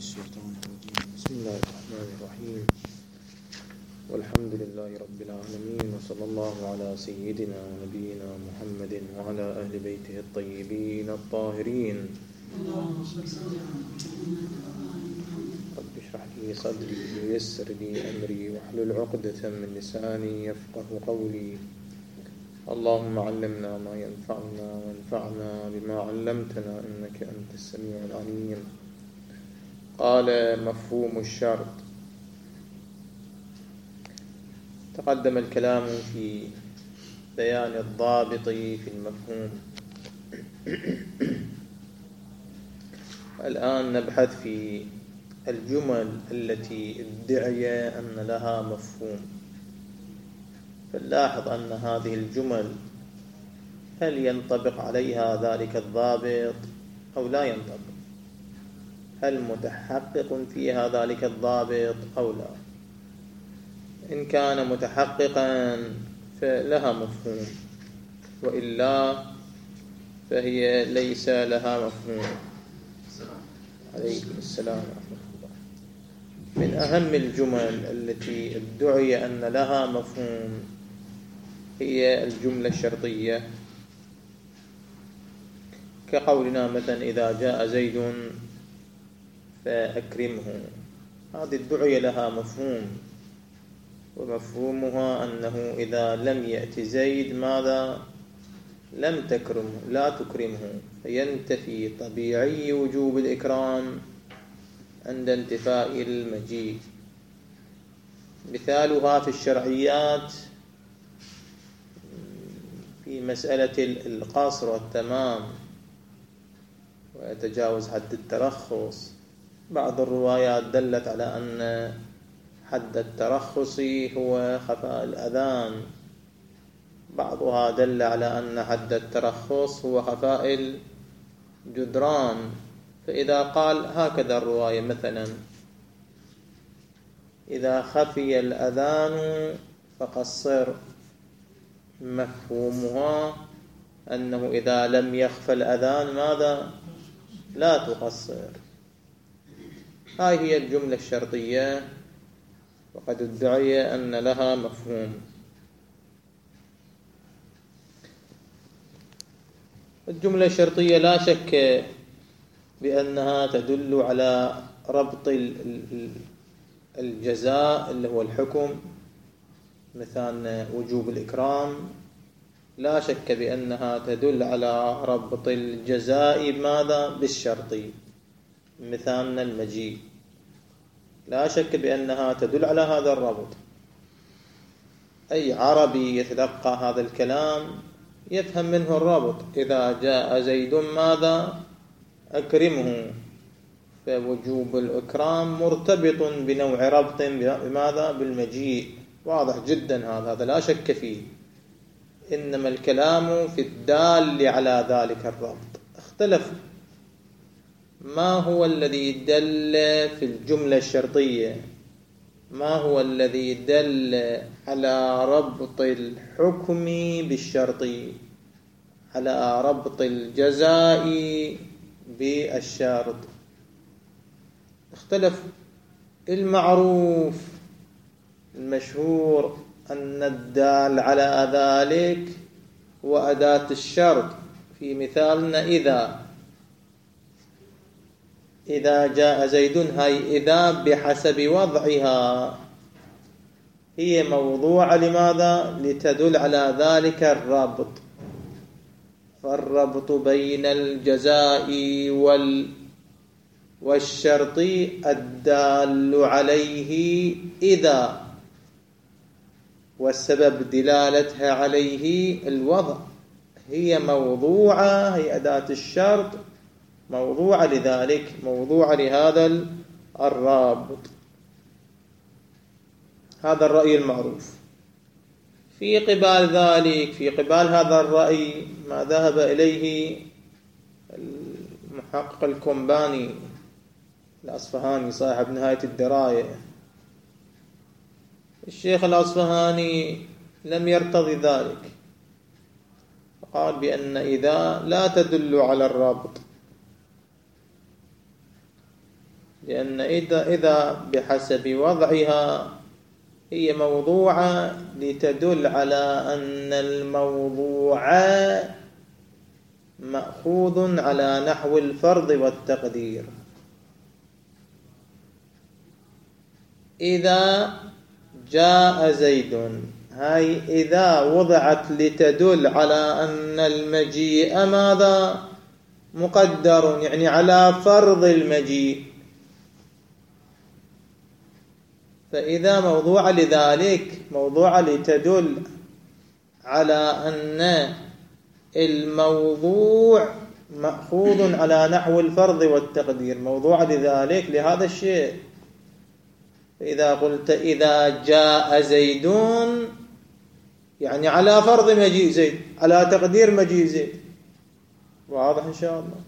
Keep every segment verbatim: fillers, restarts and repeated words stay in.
الشيطان الرجيم. بسم الله الرحمن الرحيم، والحمد لله رب العالمين، وصلى الله على سيدنا ونبينا محمد وعلى أهل بيته الطيبين الطاهرين. رب اشرح لي صدري ويسر لي أمري واحلل عقدة من لساني يفقه قولي. اللهم علمنا ما ينفعنا وانفعنا بما علمتنا إنك أنت السميع العليم. قال مفهوم الشرط. تقدم الكلام في بيان الضابط في المفهوم. الآن نبحث في الجمل التي ادعي أن لها مفهوم. فنلاحظ أن هذه الجمل هل ينطبق عليها ذلك الضابط أو لا ينطبق؟ هل متحقق فيها ذلك الضابط أو لا؟ إن كان متحققا فلها مفهوم، وإلا فهي ليس لها مفهوم. عليكم السلام ورحمة الله. من أهم الجمل التي ادعي أن لها مفهوم هي الجملة الشرطية، كقولنا مثلا إذا جاء زيد فأكرمه. هذه ادعي لها مفهوم، ومفهومها أنه إذا لم يأتي زيد ماذا؟ لم تكرمه، لا تكرمه، فينتفي طبيعي وجوب الإكرام عند انتفاء المجيء. مثالها في الشرعيات في مسألة القصر والتمام ويتجاوز حد الترخص. بعض الروايات دلت على أن حد الترخص هو خفاء الأذان، بعضها دل على أن حد الترخص هو خفاء الجدران. فإذا قال هكذا الرواية مثلا إذا خفي الأذان فقصر، مفهومها أنه إذا لم يخفى الأذان ماذا؟ لا تقصر. هاي هي الجملة الشرطية، وقد ادعي أن لها مفهوم. الجملة الشرطية لا شك بأنها تدل على ربط الجزاء اللي هو الحكم، مثلا وجوب الإكرام. لا شك بأنها تدل على ربط الجزاء بماذا؟ بالشرطي، مثالنا المجيء. لا شك بأنها تدل على هذا الربط. أي عربي يتلقى هذا الكلام يفهم منه الربط. إذا جاء زيد ماذا؟ أكرمه، فوجوب الإكرام مرتبط بنوع ربط بماذا؟ بالمجيء. واضح جدا هذا، هذا لا شك فيه. إنما الكلام في الدال على ذلك الربط. اختلف ما هو الذي دل في الجملة الشرطية، ما هو الذي دل على ربط الحكم بالشرط، على ربط الجزاء بالشرط. اختلف. المعروف المشهور أن الدال على ذلك وأداة الشرط. في مثالنا إذا إذا جاء زيد، هاي إذا بحسب وضعها هي موضوعة لماذا؟ لتدل على ذلك الربط. فالربط بين الجزاء وال والشرط الدال عليه إذا، والسبب دلالتها عليه الوضع. هي موضوعة، هي أداة الشرط موضوعة لذلك، موضوعة لهذا الرابط. هذا الرأي المعروف. في قبال ذلك، في قبال هذا الرأي ما ذهب إليه المحقق الكومباني الأصفهاني صاحب نهاية الدراية. الشيخ الأصفهاني لم يرتضي ذلك، قال بأن إذا لا تدل على الرابط، لأن إذا إذا بحسب وضعها هي موضوعة لتدل على أن الموضوع مأخوذ على نحو الفرض والتقدير. إذا جاء زيد، هاي إذا وضعت لتدل على أن المجيء ماذا؟ مقدر، يعني على فرض المجيء. فإذا موضوع لذلك موضوع لتدل على أن الموضوع مأخوذ على نحو الفرض والتقدير، موضوع لذلك لهذا الشيء. فإذا قلت إذا جاء زيدون يعني على فرض مجيء زيد، على تقدير مجيء زيد. واضح إن شاء الله؟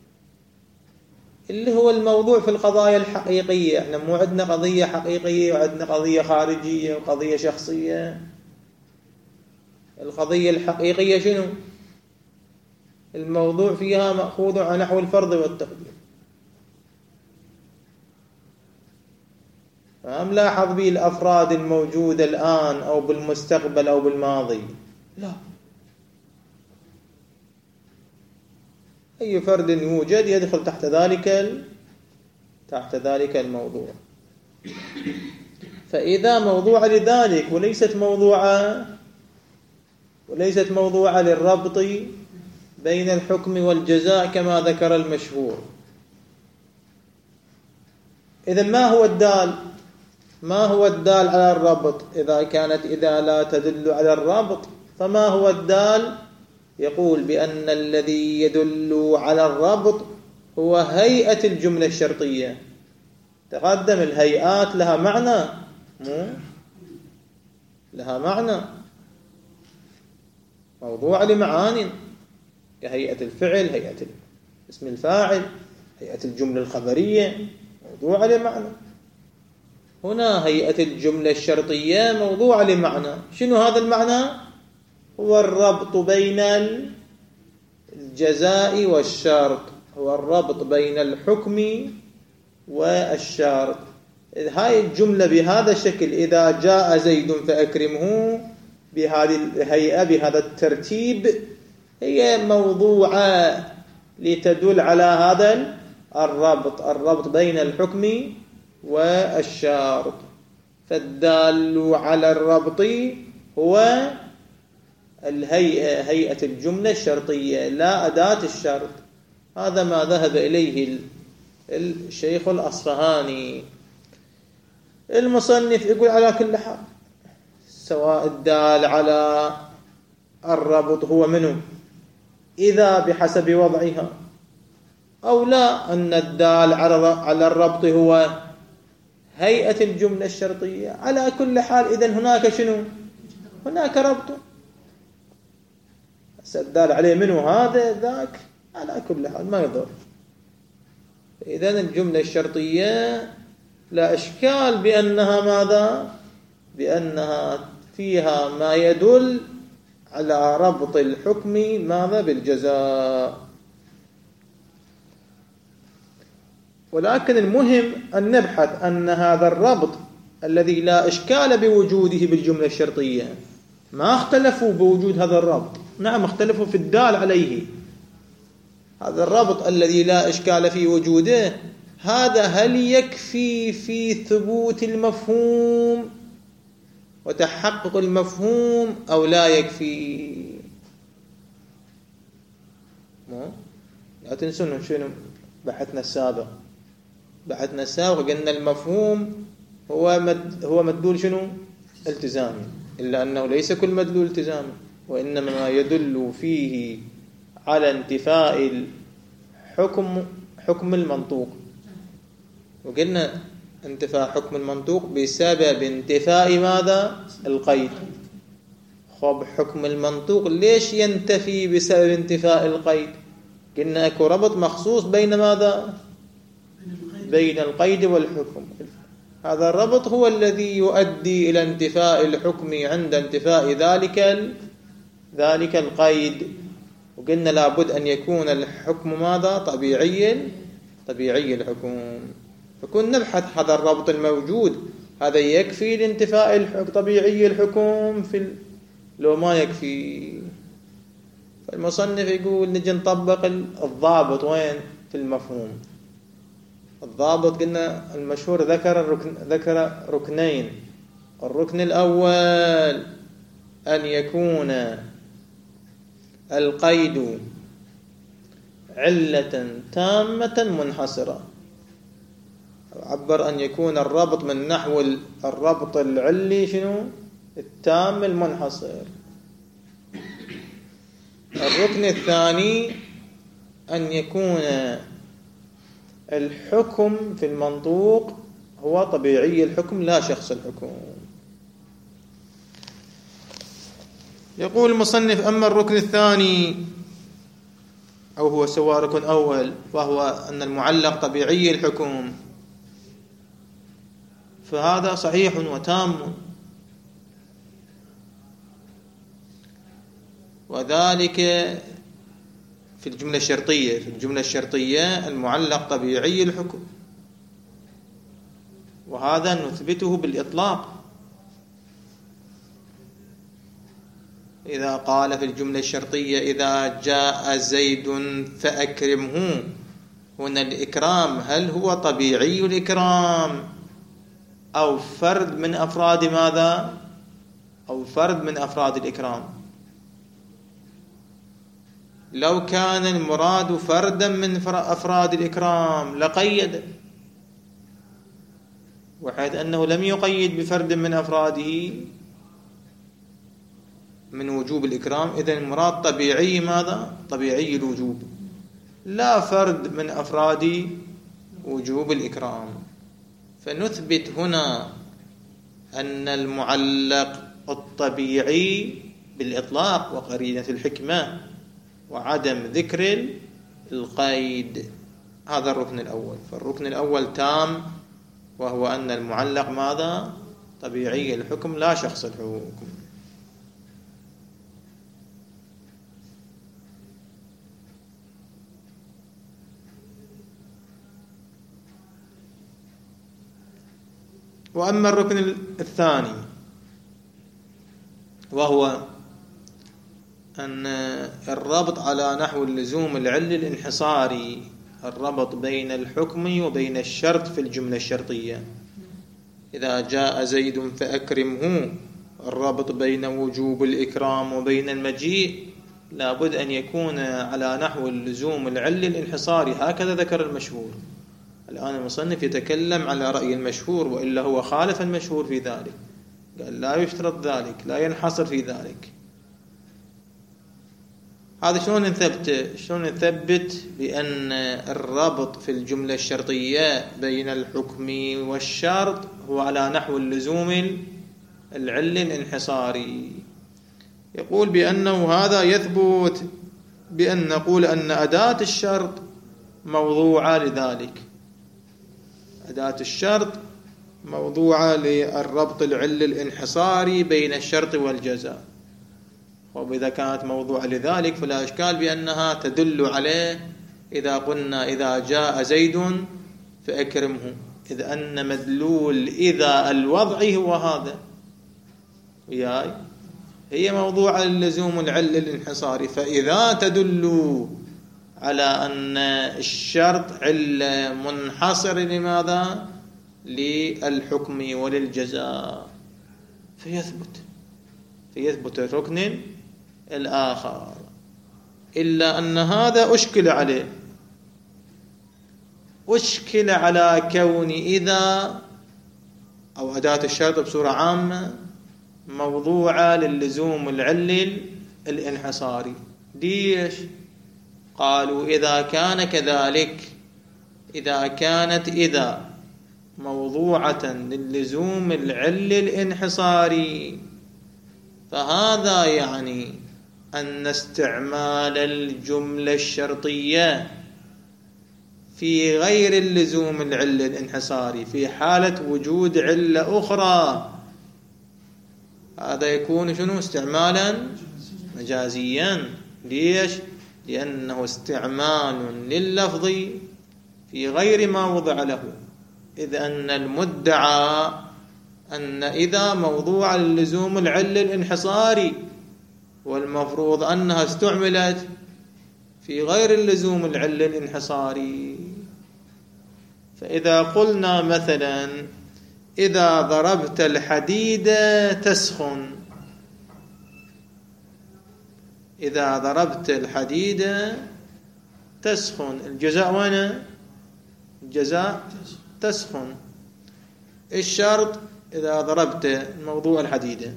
اللي هو الموضوع في القضايا الحقيقية. احنا مو عندنا قضية حقيقية وعندنا قضية خارجية وقضية شخصية. القضية الحقيقية شنو؟ الموضوع فيها مأخوذ عن نحو الفرض والتقدير. ما ملاحظ به الأفراد الموجودة الآن أو بالمستقبل أو بالماضي، لا، أي فرد يوجد يدخل تحت ذلك تحت ذلك الموضوع. فإذا موضوع لذلك وليست موضوعة وليست موضوعة للربط بين الحكم والجزاء كما ذكر المشهور، إذن ما هو الدال؟ ما هو الدال على الربط؟ إذا كانت إذا لا تدل على الربط فما هو الدال؟ يقول بأن الذي يدل على الربط هو هيئة الجملة الشرطية. تقدم الهيئات لها معنى، مو لها معنى، موضوع لمعان كهيئة الفعل، هيئة اسم الفاعل، هيئة الجملة الخبرية، موضوع لمعنى. هنا هيئة الجملة الشرطية موضوع لمعنى. شنو هذا المعنى؟ هو الربط بين الجزاء والشرط، هو الربط بين الحكم والشرط. هاي الجملة بهذا الشكل، إذا جاء زيد فأكرمه، بهذه الهيئة بهذا الترتيب، هي موضوعة لتدل على هذا الربط، الربط بين الحكم والشرط. فالدال على الربط هو الهيئة، هيئة الجملة الشرطية لا أداة الشرط. هذا ما ذهب إليه الشيخ الأصفهاني. المصنف يقول على كل حال سواء الدال على الربط هو منه إذا بحسب وضعها أو لا، أن الدال على الربط هو هيئة الجملة الشرطية، على كل حال إذن هناك شنو؟ هناك ربط. الدال عليه منه هذا ذاك، على كل حال ما يضر. إذن الجملة الشرطية لا إشكال بأنها ماذا؟ بأنها فيها ما يدل على ربط الحكم ماذا؟ بالجزاء. ولكن المهم أن نبحث أن هذا الربط الذي لا إشكال بوجوده بالجملة الشرطية، ما اختلفوا بوجود هذا الربط، نعم اختلفوا في الدال عليه. هذا الربط الذي لا إشكال في وجوده، هذا هل يكفي في ثبوت المفهوم وتحقق المفهوم أو لا يكفي؟ لا تنسون شنو بحثنا السابق. بحثنا السابق قلنا المفهوم هو مد هو مدلول شنو؟ التزامي، إلا أنه ليس كل مدلول التزامي، وإنما ما يدل فيه على انتفاء الحكم حكم المنطوق. وقلنا انتفاء حكم المنطوق بسبب انتفاء ماذا؟ القيد. خب حكم المنطوق ليش ينتفي بسبب انتفاء القيد؟ قلنا اكو ربط مخصوص بين ماذا؟ بين القيد والحكم. هذا الربط هو الذي يؤدي إلى انتفاء الحكم عند انتفاء ذلك ذلك القيد. وقلنا لابد أن يكون الحكم ماذا؟ طبيعي طبيعي الحكم. يكون نبحث هذا الربط الموجود هذا يكفي لانتفاء طبيعي الحكم في ال... لو ما يكفي. فالمصنف يقول نجي نطبق الضابط وين في المفهوم. الضابط قلنا المشهور ذكر الركن ذكر ركنين. الركن الأول أن يكون القيد علة تامة منحصرة. عبر أن يكون الربط من نحو الربط العلي شنو التام المنحصر. الركن الثاني أن يكون الحكم في المنطوق هو طبيعي الحكم لا شخص الحكم. يقول المصنف أما الركن الثاني أو هو سواء ركن أول وهو أن المعلق طبيعي الحكم فهذا صحيح وتام، وذلك في الجملة الشرطية. في الجملة الشرطية المعلق طبيعي الحكم، وهذا نثبته بالإطلاق. إذا قال في الجملة الشرطية إذا جاء زيد فأكرمه، هنا الإكرام هل هو طبيعي الإكرام أو فرد من أفراد ماذا؟ أو فرد من أفراد الإكرام؟ لو كان المراد فردا من أفراد الإكرام لقيد، وحيث أنه لم يقيد بفرد من أفراده من وجوب الإكرام، إذن المراد طبيعي ماذا؟ طبيعي الوجوب لا فرد من أفراد وجوب الإكرام. فنثبت هنا أن المعلق الطبيعي بالإطلاق وقرينة الحكمة وعدم ذكر القيد. هذا الركن الأول. فالركن الأول تام، وهو أن المعلق ماذا؟ طبيعي الحكم لا شخص الحكم. وأما الركن الثاني وهو أن الربط على نحو اللزوم العلي الانحصاري، الربط بين الحكم وبين الشرط في الجملة الشرطية. إذا جاء زيد فأكرمه، الربط بين وجوب الإكرام وبين المجيء لابد أن يكون على نحو اللزوم العلي الانحصاري. هكذا ذكر المشهور. الآن المصنف يتكلم على رأي المشهور، وإلا هو خالف المشهور في ذلك، قال لا يشترط ذلك، لا ينحصر في ذلك. هذا شلون نثبت؟ شلون نثبت بأن الربط في الجملة الشرطية بين الحكم والشرط هو على نحو اللزوم العلي الانحصاري؟ يقول بأنه هذا يثبت بأن نقول أن أداة الشرط موضوعة لذلك. أداة الشرط موضوعة للربط العلي الانحصاري بين الشرط والجزاء. وإذا كانت موضوعة لذلك فلا إشكال بأنها تدل عليه إذا قلنا إذا جاء زيد فأكرمه، إذ أن مدلول إذا الوضعي هو هذا، وياي هي موضوعة للزوم العلي الانحصاري. فإذا تدل على أن الشرط علة منحصر لماذا؟ للحكم وللجزاء، فيثبت فيثبت الركن الآخر. إلا أن هذا أشكل عليه، أشكل على كون إذا أو أداة الشرط بصورة عامة موضوعة للزوم العلي الانحصاري. ليش؟ قالوا إذا كان كذلك، إذا كانت إذا موضوعة للزوم العلي الانحصاري، فهذا يعني أن استعمال الجملة الشرطية في غير اللزوم العلي الانحصاري في حالة وجود علة أخرى هذا يكون شنو؟ استعمالا مجازيا. ليش؟ لأنه استعمال لللفظ في غير ما وضع له. إذ أن المدعى أن إذا موضوع اللزوم العل الانحصاري، والمفروض أنها استعملت في غير اللزوم العل الانحصاري. فإذا قلنا مثلا إذا ضربت الحديد تسخن، إذا ضربت الحديد تسخن، الجزاء وين؟ الجزاء تسخن. الشرط إذا ضربت موضوع الحديد.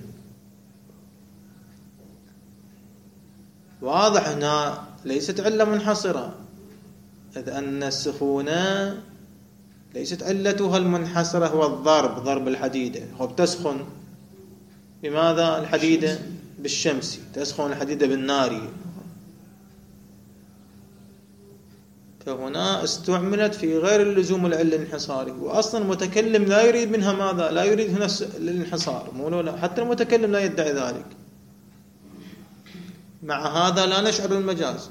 واضح هنا ليست علة منحصرة، إذ أن السخونة ليست علتها المنحصرة هو الضرب، ضرب الحديدة. هو بتسخن بماذا الحديدة؟ بالشمس. تسخن الحديدة بالنار. فهنا استعملت في غير اللزوم العل الانحصاري، وأصلا المتكلم لا يريد منها ماذا؟ لا يريد هنا الانحصار، مو لا، حتى المتكلم لا يدعي ذلك. مع هذا لا نشعر المجاز،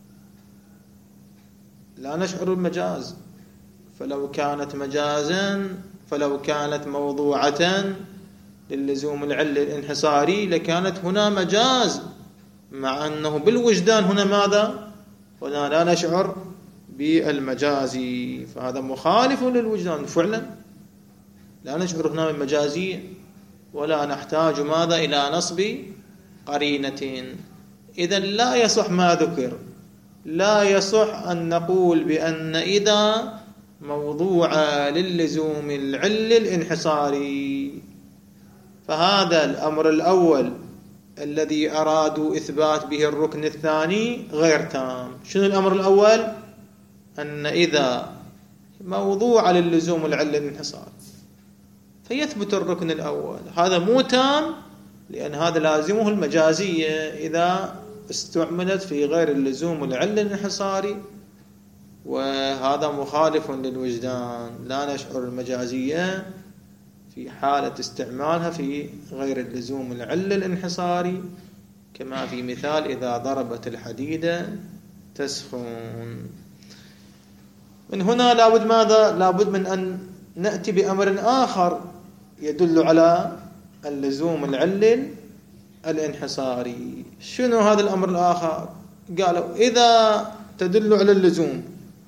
لا نشعر المجاز. فلو كانت مجازا، فلو كانت موضوعة للزوم العل الانحصاري لكانت هنا مجاز، مع أنه بالوجدان هنا ماذا؟ هنا لا نشعر بالمجاز، فهذا مخالف للوجدان فعلا. لا نشعر هنا بالمجازية، ولا نحتاج ماذا؟ إلى نصب قرينة. إذن لا يصح ما ذكر، لا يصح أن نقول بأن إذا موضوع للزوم العل الانحصاري. فهذا الأمر الأول الذي أرادوا إثبات به الركن الثاني غير تام. شنو الأمر الأول؟ أن إذا موضوع للزوم العل الانحصاري فيثبت الركن الأول. هذا مو تام، لأن هذا لازمه المجازية إذا استعملت في غير اللزوم العل الانحصاري، وهذا مخالف للوجدان. لا نشعر المجازية في حالة استعمالها في غير اللزوم العل الانحصاري، كما في مثال إذا ضربت الحديدة تسخن. من هنا لابد ماذا؟ لابد من أن نأتي بأمر آخر يدل على اللزوم العل الانحصاري. شنو هذا الأمر الآخر؟ قالوا إذا تدل على اللزوم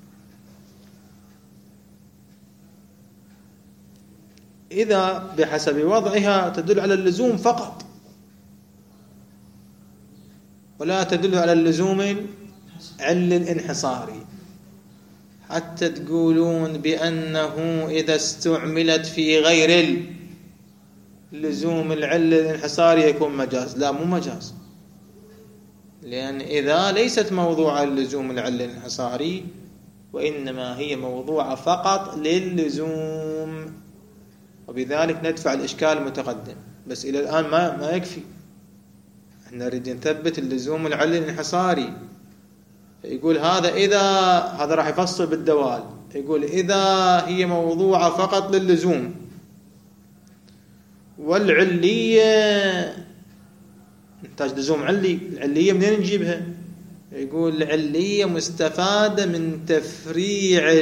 إذا بحسب وضعها تدل على اللزوم فقط، ولا تدل على اللزوم العل الانحصاري. حتى تقولون بأنه إذا استعملت في غير اللزوم العل الانحصاري يكون مجاز. لا، مو مجاز، لأن إذا ليست موضوعة للزوم العل الانحصاري، وإنما هي موضوعة فقط للزوم، وبذلك ندفع الإشكال المتقدم. بس إلى الآن ما ما يكفي، احنا نريد نثبت اللزوم العل الانحصاري. يقول هذا إذا، هذا راح يفصل بالدوال، يقول إذا هي موضوعة فقط للزوم، والعلية نحتاج لزوم علي. العلية منين نجيبها؟ يقول العلية مستفادة من تفريع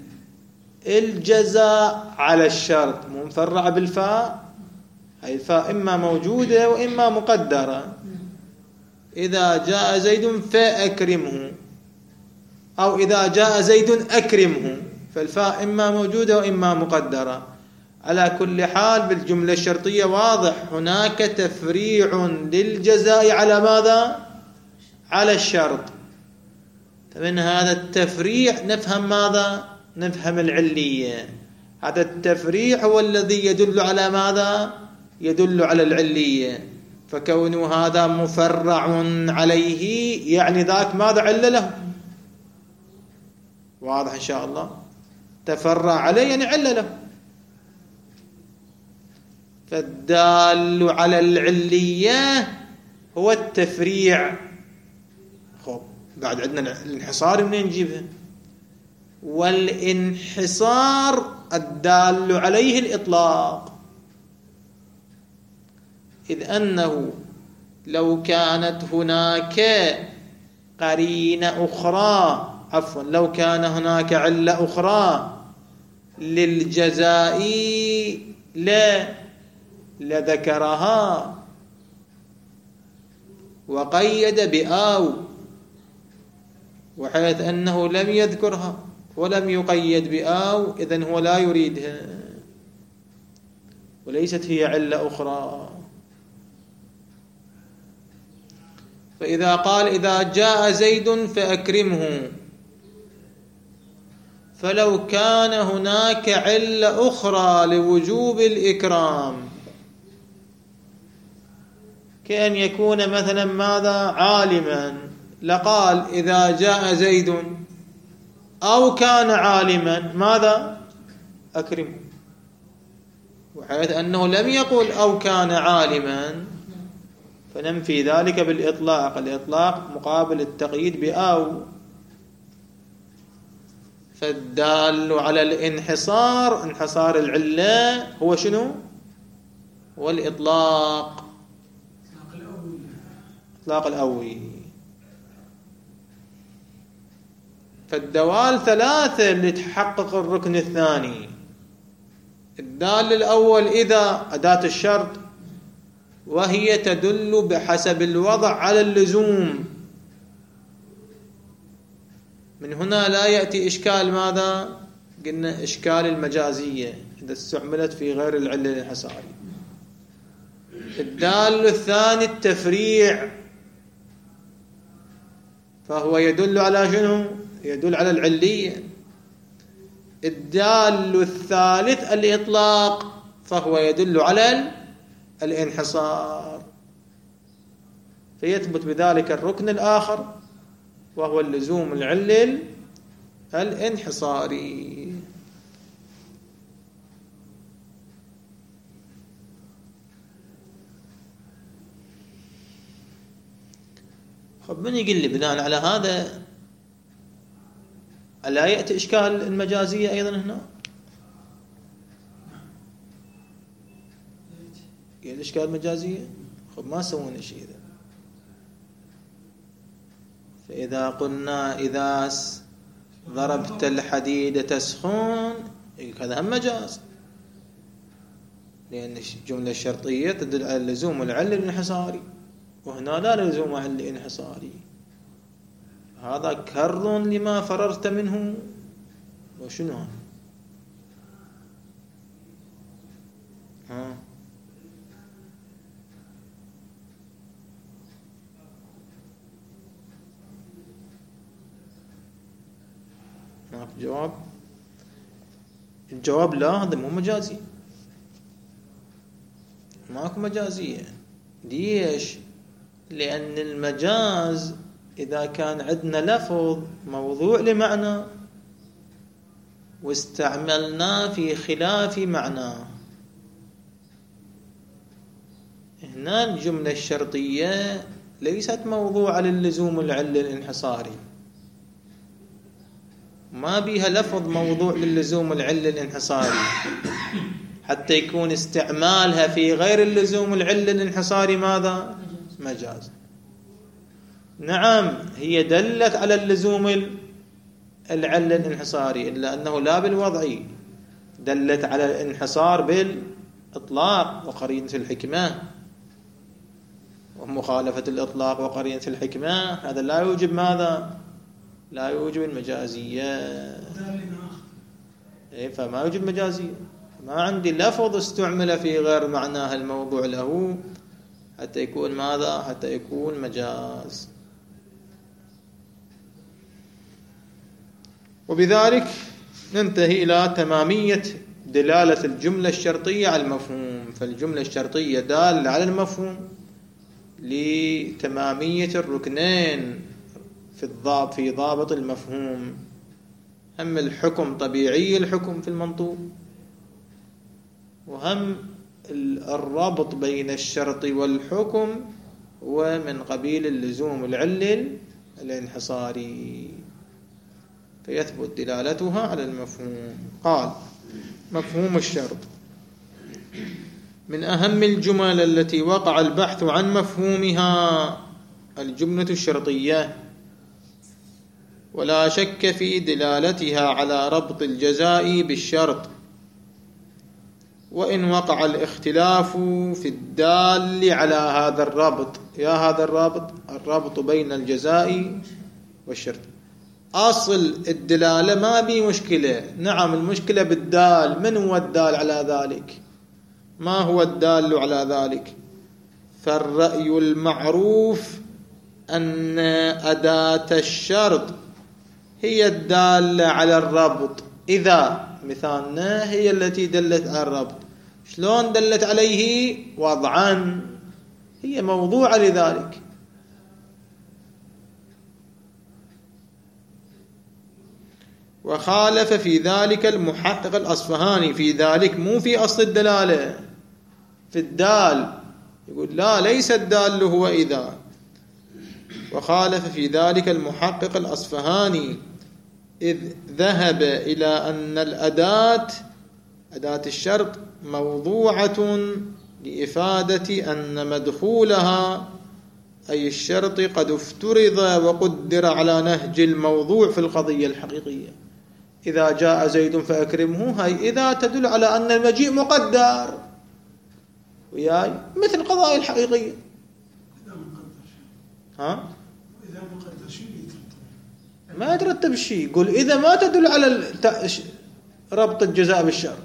الجزاء على الشرط، مو مفرعة بالفاء. هاي الفاء إما موجودة وإما مقدرة. إذا جاء زيد فأكرمه، أو إذا جاء زيد أكرمه، فالفاء إما موجودة وإما مقدرة. على كل حال بالجملة الشرطية واضح هناك تفريع للجزاء على ماذا؟ على الشرط. فمن هذا التفريع نفهم ماذا؟ نفهم العلية. هذا التفريع هو الذي يدل على ماذا؟ يدل على العلية. فكون هذا مفرع عليه يعني ذاك ماذا؟ عل له. واضح إن شاء الله؟ تفرع عليه يعني عل له. فالدال على العلية هو التفريع. خب بعد عندنا الانحصار منين نجيبها؟ والانحصار الدال عليه الإطلاق، إذ أنه لو كانت هناك قرينة أخرى، عفوا لو كان هناك علة أخرى للجزاء لا لذكرها وقيد بآو، وحيث أنه لم يذكرها ولم يقيد بآو إذن هو لا يريدها وليست هي علة أخرى. فإذا قال إذا جاء زيد فأكرمه، فلو كان هناك علة أخرى لوجوب الإكرام كأن يكون مثلا ماذا عالما، لقال إذا جاء زيد أو كان عالما ماذا أكرمه، وحيث أنه لم يقل أو كان عالما فننفي ذلك بالإطلاق. الإطلاق مقابل التقييد بأو. فالدال على الانحصار، انحصار العلة، هو شنو؟ هو الإطلاق، إطلاق الأول. فالدوال ثلاثة لتحقق الركن الثاني. الدال الأول إذا أداة الشرط، وهي تدل بحسب الوضع على اللزوم. من هنا لا يأتي إشكال ماذا؟ قلنا إشكال المجازية إذا استعملت في غير العلة الانحصاري. الدال الثاني التفريع، فهو يدل على شنو؟ يدل على العلية. الدال الثالث الإطلاق، فهو يدل على الانحصار. فيثبت بذلك الركن الآخر وهو اللزوم العلل الانحصاري. خب من يقول لي بناء على هذا ألا يأتي إشكال المجازية أيضا هنا؟ يأتي إشكال المجازية؟ خب ما سوون شيء إذا. فإذا قلنا إذا ضربت الحديد تسخن، هذا هم مجاز، لأن الجملة الشرطية تدل على اللزوم والعل الانحصاري، وهنا لا لزوم عل انحصاري. هذا كر لما فررت منه. وشنو هذا؟ ها ماك جواب؟ الجواب لا، هذا مو مجازي، ماكو مجازية. ليش؟ لأن المجاز إذا كان عندنا لفظ موضوع لمعنى واستعملناه في خلاف معناه، هنا الجملة الشرطية ليست موضوعة للزوم العل الانحصاري، ما بيها لفظ موضوع للزوم العل الانحصاري حتى يكون استعمالها في غير اللزوم العل الانحصاري ماذا؟ مجاز. نعم هي دلت على اللزوم العل الانحصاري، إلا أنه لا بالوضعي، دلت على الانحصار بالإطلاق وقرينة الحكمة، ومخالفة الإطلاق وقرينة الحكمة هذا لا يوجب ماذا؟ لا يوجب المجازية. فما يوجب مجازية، ما عندي لفظ استعمل في غير معناه الموضوع له حتى يكون ماذا؟ حتى يكون مجاز. وبذلك ننتهي إلى تمامية دلالة الجملة الشرطية على المفهوم. فالجملة الشرطية دالة على المفهوم لتمامية الركنين في الضابط في ضابط المفهوم. هم الحكم طبيعي الحكم في المنطوق، وهم الربط بين الشرط والحكم ومن قبيل اللزوم العلل الانحصاري، فيثبت دلالتها على المفهوم. قال: مفهوم الشرط من أهم الجمل التي وقع البحث عن مفهومها الجملة الشرطية، ولا شك في دلالتها على ربط الجزاء بالشرط، وإن وقع الاختلاف في الدال على هذا الربط. يا هذا الربط الربط بين الجزاء والشرط. أصل الدلالة ما بي مشكلة، نعم المشكلة بالدال. من هو الدال على ذلك؟ ما هو الدال على ذلك؟ فالرأي المعروف أن أداة الشرط هي الدالة على الربط، إذا مثالنا هي التي دلت على الربط. شلون دلت عليه؟ وضعا، هي موضوعة لذلك. وخالف في ذلك المحقق الأصفهاني، في ذلك مو في أصل الدلالة، في الدال. يقول لا، ليس الدال هو إذا. وخالف في ذلك المحقق الأصفهاني، إذ ذهب إلى أن الأداة أداة الشرط موضوعة لإفادة أن مدخولها أي الشرط قد افترض وقدر على نهج الموضوع في القضية الحقيقية. إذا جاء زيد فأكرمه، هاي إذا تدل على أن المجيء مقدر، وياي مثل القضايا الحقيقية. ها؟ إذا مقدر شيء يترتب، ما يترتب شيء. يقول إذا ما تدل على ربط الجزاء بالشرط،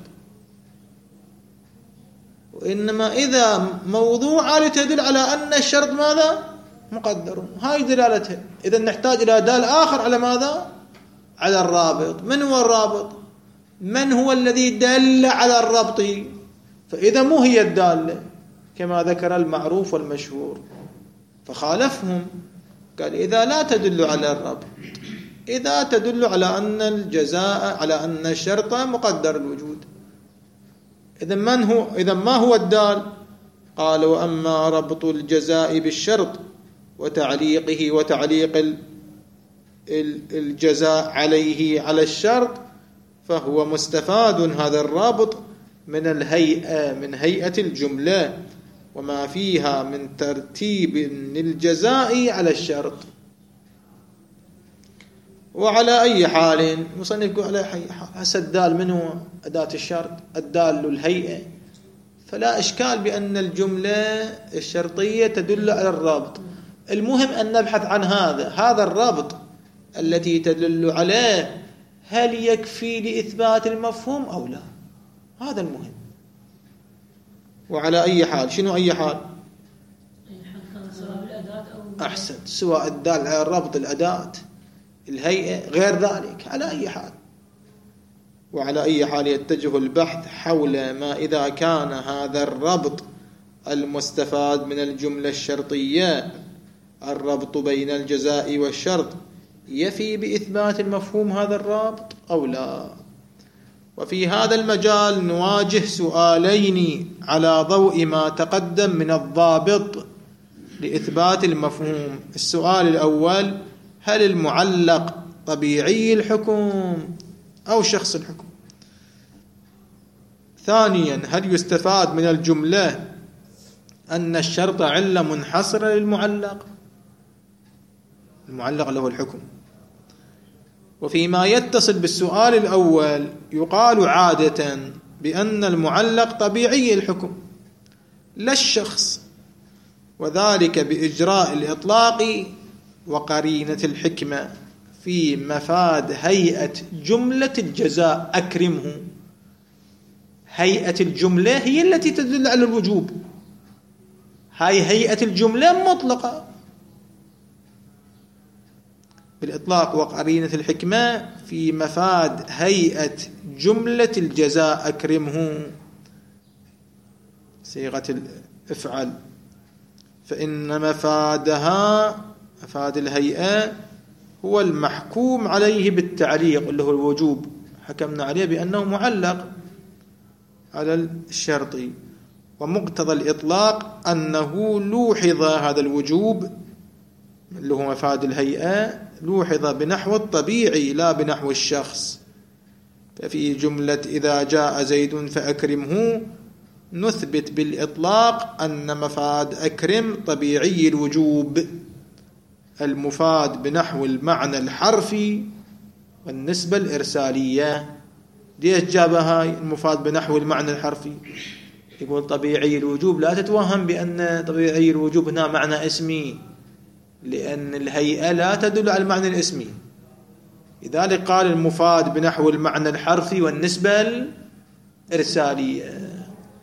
وإنما إذا موضوعة لتدل على أن الشرط ماذا؟ مقدر. هاي دلالتها. إذا نحتاج إلى دال آخر على ماذا؟ على الرابط. من هو الرابط؟ من هو الذي دل على الربط؟ فإذا مو هي الدالة كما ذكر المعروف والمشهور، فخالفهم. قال إذا لا تدل على الربط، إذا تدل على أن الجزاء على أن الشرط مقدر الوجود. إذا من هو؟ إذا ما هو الدال؟ قال وأما ربط الجزاء بالشرط وتعليقه وتعليق الجزاء عليه على الشرط، فهو مستفاد هذا الرابط من الهيئة، من هيئة الجملة وما فيها من ترتيب للجزاء على الشرط. وعلى أي حال مصنف يقول على أي حال هسه الدال من هو؟ أداة الشرط، الدال الهيئة. فلا إشكال بأن الجملة الشرطية تدل على الرابط. المهم أن نبحث عن هذا هذا الرابط التي تدل عليه، هل يكفي لإثبات المفهوم أو لا؟ هذا المهم. وعلى أي حال، شنو أي حال؟ أحسن، سواء الدال على الربط الأداة الهيئة غير ذلك، على أي حال. وعلى أي حال يتجه البحث حول ما إذا كان هذا الربط المستفاد من الجملة الشرطية، الربط بين الجزاء والشرط، يفي بإثبات المفهوم هذا الرابط أو لا. وفي هذا المجال نواجه سؤالين على ضوء ما تقدم من الضابط لإثبات المفهوم. السؤال الأول: هل المعلق طبيعي الحكم أو شخص الحكم؟ ثانيا: هل يستفاد من الجملة أن الشرط علة منحصرة للمعلق؟ المعلق له الحكم. وفيما يتصل بالسؤال الأول يقال عادة بأن المعلق طبيعي الحكم لا الشخص، وذلك بإجراء الإطلاق وقرينة الحكمة في مفاد هيئة جملة الجزاء أكرمه. هيئة الجملة هي التي تدل على الوجوب، هاي هيئة الجملة مطلقة بالإطلاق وقرينة الحكمة في مفاد هيئة جملة الجزاء أكرمه، صيغة الافعل. فإن مفادها، مفاد الهيئة، هو المحكوم عليه بالتعليق اللي هو الوجوب، حكمنا عليه بأنه معلق على الشرطي. ومقتضى الإطلاق أنه لوحظ هذا الوجوب اللي هو مفاد الهيئة، لوحظ بنحو الطبيعي لا بنحو الشخص. ففي جملة إذا جاء زيد فأكرمه نثبت بالإطلاق أن مفاد أكرم طبيعي الوجوب، المفاد بنحو المعنى الحرفي والنسبة الإرسالية. ليش جابها المفاد بنحو المعنى الحرفي؟ يقول طبيعي الوجوب، لا تتوهم بأن طبيعي الوجوب هنا معنى اسمي، لأن الهيئة لا تدل على المعنى الاسمي، لذلك قال المفاد بنحو المعنى الحرفي والنسبة الإرسالية.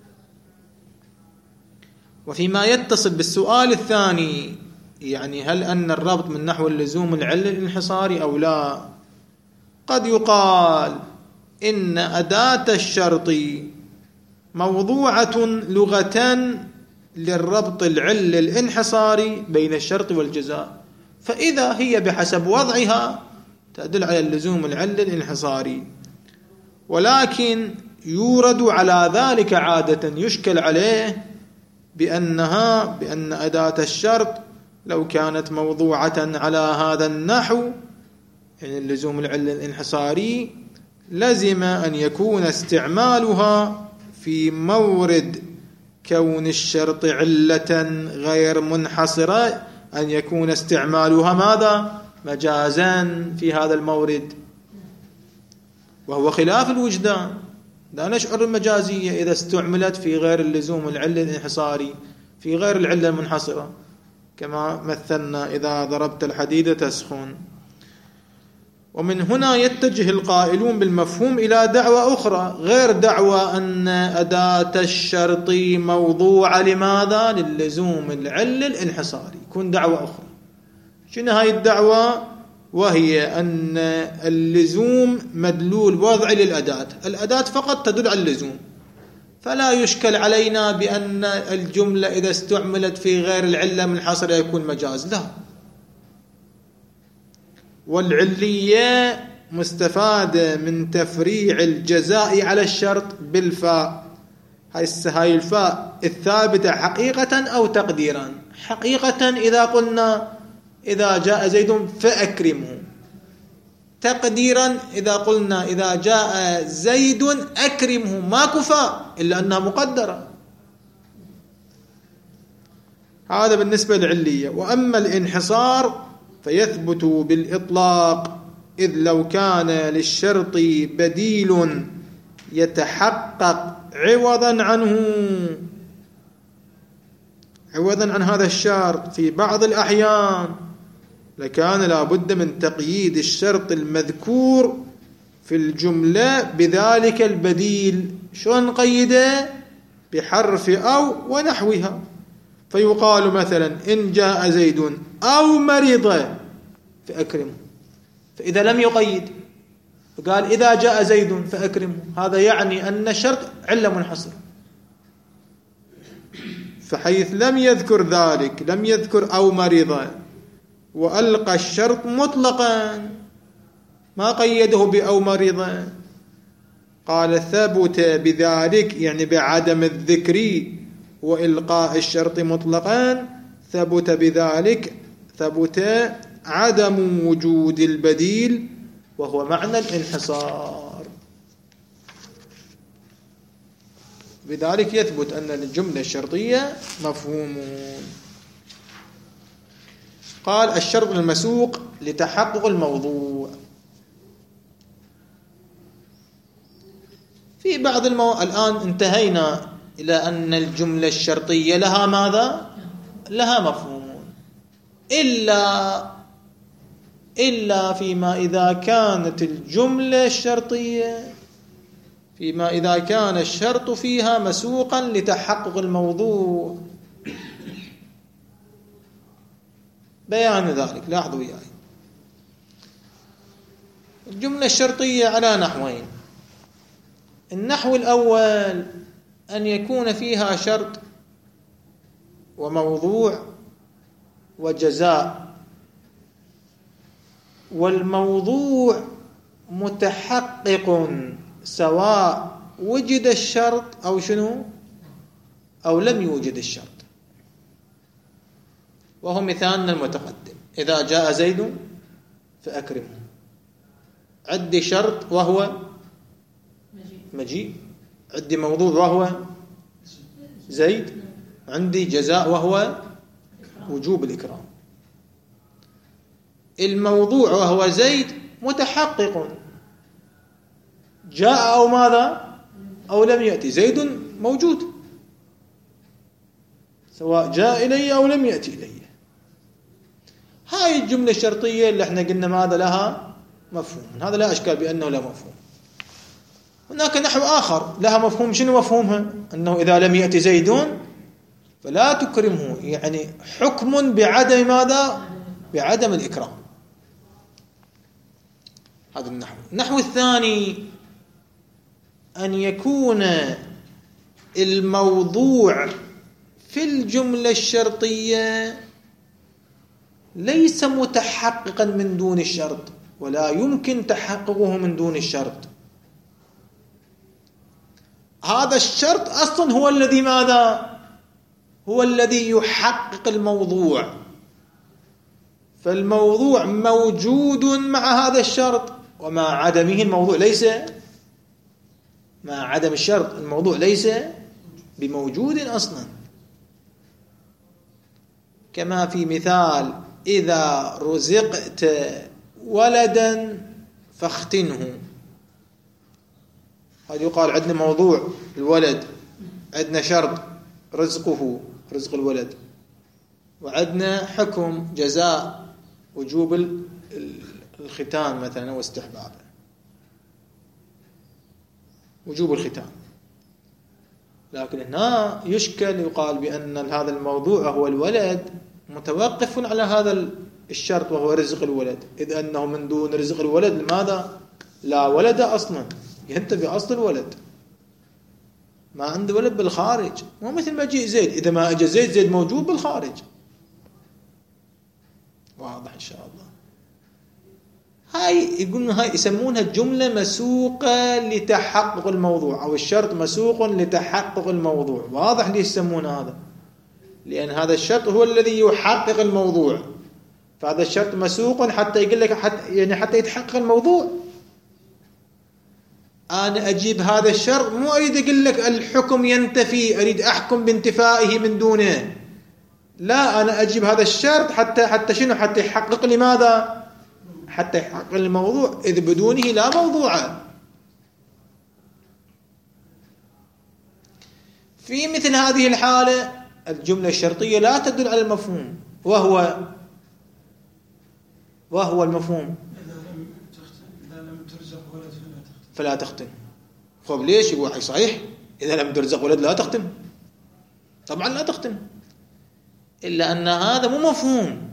وفيما يتصل بالسؤال الثاني، يعني هل أن الربط من نحو اللزوم العل الانحصاري أو لا، قد يقال إن أداة الشرط موضوعة لغة للربط العل الانحصاري بين الشرط والجزاء، فإذا هي بحسب وضعها تدل على اللزوم العل الانحصاري، ولكن يورد على ذلك عادة يشكل عليه بأنها بأن أداة الشرط لو كانت موضوعة على هذا النحو، يعني اللزوم العل الانحصاري، لزم أن يكون استعمالها في مورد كون الشرط علة غير منحصرة، أن يكون استعمالها ماذا؟ مجازا في هذا المورد، وهو خلاف الوجدان. لا نشعر المجازية إذا استعملت في غير اللزوم العلة الانحصاري، في غير العلة المنحصرة، كما مثلنا إذا ضربت الحديد تسخن. ومن هنا يتجه القائلون بالمفهوم إلى دعوة أخرى غير دعوة أن أداة الشرط موضوعة لماذا؟ للزوم العلة الانحصاري، يكون دعوة أخرى. شنو هاي الدعوة؟ وهي أن اللزوم مدلول وضعي للأداة، الأداة فقط تدل على اللزوم، فلا يشكل علينا بأن الجملة إذا استعملت في غير العلة منحصرة يكون مجاز، لا. والعلية مستفادة من تفريع الجزاء على الشرط بالفاء، هاي الفاء الثابتة حقيقة أو تقديرا. حقيقة إذا قلنا إذا جاء زيد فأكرمه، تقديرا إذا قلنا إذا جاء زيد أكرمه، ما كفاء إلا أنها مقدرة. هذا بالنسبة للعلية. وأما الانحصار فيثبت بالإطلاق، إذ لو كان للشرط بديل يتحقق عوضا عنه، عوضا عن هذا الشرط في بعض الأحيان، لكان لابد من تقييد الشرط المذكور في الجملة بذلك البديل. شلون نقيده؟ بحرف أو ونحوها. فيقال مثلا إن جاء زيد أو مرض فأكرمه، فإذا لم يقيد فقال إذا جاء زيد فأكرمه، هذا يعني أن الشرط علة منحصرة. فحيث لم يذكر ذلك، لم يذكر أو مرض، وألقى الشرط مطلقا ما قيده بأو مرض، قال ثبت بذلك، يعني بعدم الذكر وإلقاء الشرط مطلقا، ثبت بذلك ثبت عدم وجود البديل، وهو معنى الانحصار. بذلك يثبت أن الجملة الشرطية مفهوم. قال الشرط المسوق لتحقق الموضوع. في بعض المو... الآن انتهينا إلى أن الجملة الشرطية لها ماذا؟ لها مفهوم، إلا إلا فيما إذا كانت الجملة الشرطية فيما إذا كان الشرط فيها مسوقا لتحقق الموضوع. بيان ذلك لاحظوا وياي. الجملة الشرطية على نحوين. النحو الأول أن يكون فيها شرط وموضوع وجزاء، والموضوع متحقق سواء وجد الشرط أو شنو أو لم يوجد الشرط، وهو مثالنا المتقدم: إذا جاء زيد فأكرمه. عندي شرط وهو مجيء، عندي موضوع وهو زيد، عندي جزاء وهو وجوب الإكرام. الموضوع وهو زيد متحقق، جاء أو ماذا أو لم يأتي، زيد موجود سواء جاء إلي أو لم يأتي إلي. هاي الجملة الشرطية اللي احنا قلنا ماذا لها مفهوم، هذا لا أشكال بأنه لا مفهوم. هناك نحو آخر لها مفهوم، شنو مفهومها؟ أنه إذا لم يأتي زيد فلا تكرمه، يعني حكم بعدم ماذا؟ بعدم الإكرام. هذا النحو. النحو الثاني أن يكون الموضوع في الجملة الشرطية ليس متحققا من دون الشرط، ولا يمكن تحققه من دون الشرط. هذا الشرط أصلا هو الذي ماذا؟ هو الذي يحقق الموضوع. فالموضوع موجود مع هذا الشرط، ومع عدمه الموضوع ليس، مع عدم الشرط الموضوع ليس بموجود أصلا. كما في مثال إذا رزقت ولدا فاختنه. هذا يقال عندنا موضوع الولد، عندنا شرط رزقه رزق الولد، وعندنا حكم جزاء وجوب الختان مثلا واستحبابه، وجوب الختان. لكن هنا يشكل، يقال بأن هذا الموضوع هو الولد متوقف على هذا الشرط وهو رزق الولد، إذ أنه من دون رزق الولد لماذا؟ لا ولد أصلا، ينتفي أصل الولد، ما عنده ولد بالخارج. مو مثل ما جاء زيد، إذا ما أجى زيد زيد موجود بالخارج. واضح إن شاء الله. هاي يقولون هاي يسمونها الجملة مسوقة لتحقق الموضوع، أو الشرط مسوق لتحقق الموضوع. واضح ليش يسمون هذا؟ لأن هذا الشرط هو الذي يحقق الموضوع، فهذا الشرط مسوق حتى يقول لك حتى يعني حتى يتحقق الموضوع. أنا أجيب هذا الشرط مو أريد أقول لك الحكم ينتفي، أريد أحكم بانتفائه من دونه، لا، أنا أجيب هذا الشرط حتى حتى شنو؟ حتى يحقق لي ماذا؟ حتى يحقق الموضوع، إذ بدونه لا موضوع. في مثل هذه الحالة الجملة الشرطية لا تدل على المفهوم، وهو وهو المفهوم إذا لم ترزق ولد فلا تختم. خب ليش؟ يقول صحيح إذا لم ترزق ولد لا تختم، طبعا لا تختم، إلا أن هذا مو مفهوم.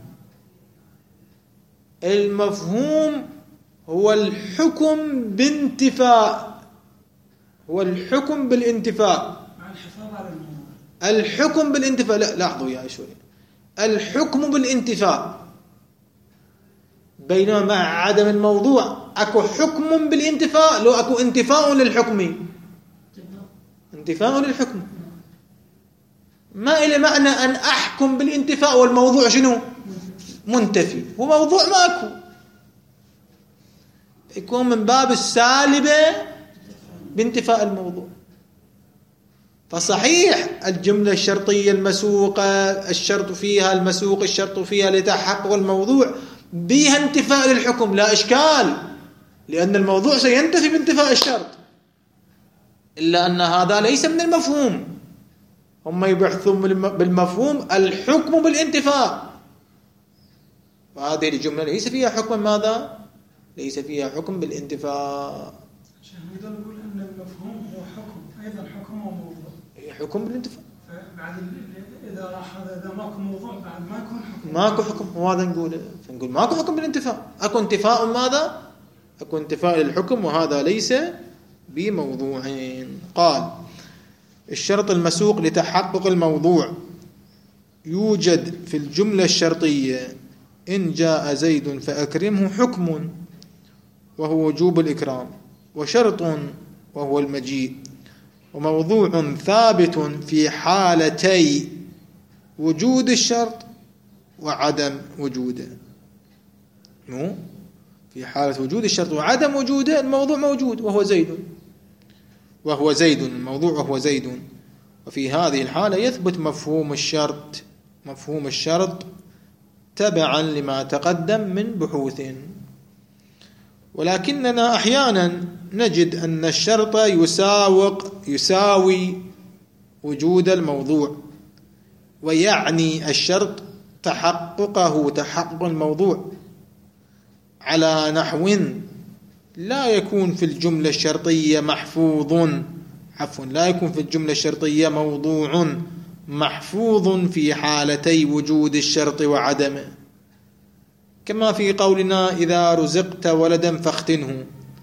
المفهوم هو الحكم بانتفاء، هو الحكم بالانتفاء مع الحفاظ على الموضوع. الحكم بالانتفاء، لا لاحظوا يا شوي، الحكم بالانتفاء، بينما مع عدم الموضوع اكو حكم بالانتفاء، لو اكو انتفاء للحكم، انتفاء للحكم، ما إلى معنى أن أحكم بالانتفاء والموضوع شنو؟ منتفي، هو موضوع ماكو، يكون من باب السالبة بانتفاء الموضوع. فصحيح الجملة الشرطية المسوقة الشرط فيها المسوق الشرط فيها لتحقق الموضوع بها انتفاء للحكم، لا إشكال، لأن الموضوع سينتفي بانتفاء الشرط، إلا أن هذا ليس من المفهوم. هم يبحثون بالمفهوم الحكم بالانتفاء، وهذه الجملة ليس فيها حكم ماذا؟ ليس فيها حكم بالانتفاء. شيخ نقدر نقول أن المفهوم هو حكم، أيضا حكم وموضوع. حكم بالانتفاء. بعد إذا راح هذا إذا ماكو موضوع بعد ما يكون حكم. ماكو حكم، وهذا نقول فنقول ماكو حكم بالانتفاء، أكو انتفاء ماذا؟ أكو انتفاء للحكم، وهذا ليس بموضوعين. قال الشرط المسوق لتحقق الموضوع يوجد في الجملة الشرطية إن جاء زيد فأكرمه حكم وهو وجوب الإكرام، وشرط وهو المجيء، وموضوع ثابت في حالتي وجود الشرط وعدم وجوده. مو في حالة وجود الشرط وعدم وجوده الموضوع موجود وهو زيد، وهو زيد الموضوع وهو زيد. وفي هذه الحالة يثبت مفهوم الشرط، مفهوم الشرط تبعا لما تقدم من بحوث. ولكننا أحيانا نجد أن الشرط يساوق يساوي وجود الموضوع، ويعني الشرط تحققه تحقق الموضوع على نحو لا يكون في الجملة الشرطية محفوظ عفوا لا يكون في الجملة الشرطية موضوع محفوظ في حالتي وجود الشرط وعدمه، كما في قولنا إذا رزقت ولدا فاختنه.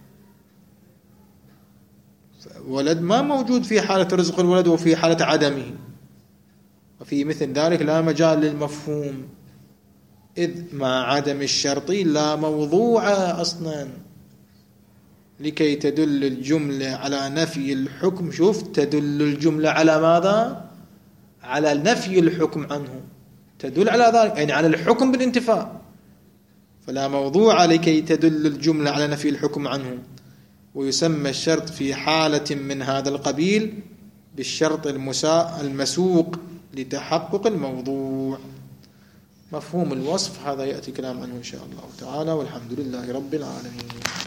ولد ما موجود في حالة رزق الولد وفي حالة عدمه، وفي مثل ذلك لا مجال للمفهوم، إذ مع عدم الشرط لا موضوع أصلا، لكي تدل الجملة على نفي الحكم. شوف، تدل الجملة على ماذا؟ على نفي الحكم عنه، تدل على ذلك يعني على الحكم بالانتفاء، فلا موضوع لكي تدل الجملة على نفي الحكم عنه. ويسمى الشرط في حالة من هذا القبيل بالشرط المسوق لتحقق الموضوع. مفهوم الوصف هذا يأتي كلام عنه إن شاء الله تعالى، والحمد لله رب العالمين.